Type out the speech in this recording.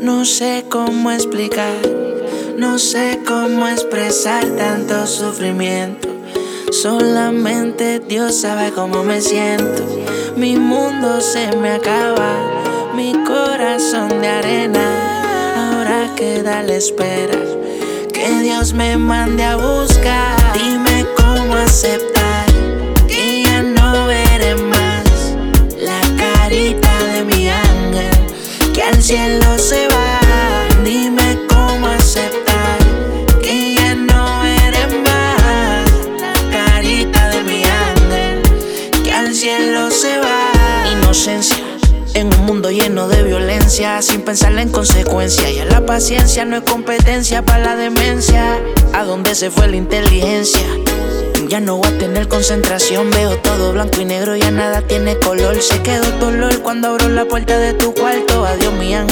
No sé cómo explicar, no sé cómo expresar tanto sufrimiento. Solamente Dios sabe cómo me siento. Mi mundo se me acaba, mi corazón de arena. Ahora queda la espera que Dios me mande a buscar. Dime cómo aceptar que ya no veré más la carita de mi ángel que al cielo se va. Dime cómo aceptar que ya no veré más la carita de mi ángel que al cielo se va. Inocencia en un mundo lleno de violencia, sin pensarla en consecuencia. Ya la paciencia no es competencia para la demencia. ¿A dónde se fue la inteligencia? Ya no voy a tener concentración. Veo todo blanco y negro, ya nada tiene color. Se quedó dolor cuando abro la puerta de tu cuarto. Adiós mi ángel.